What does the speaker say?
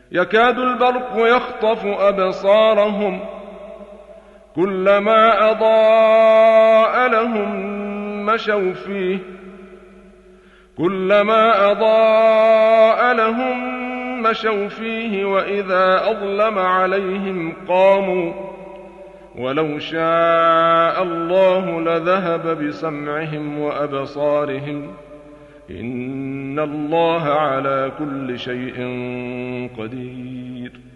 يكاد البرق يخطف أبصارهم كلما أضاء لهم مشوا فيه وإذا أظلم عليهم قاموا ولو شاء الله لذهب بسمعهم وأبصارهم إن الله على كل شيء قدير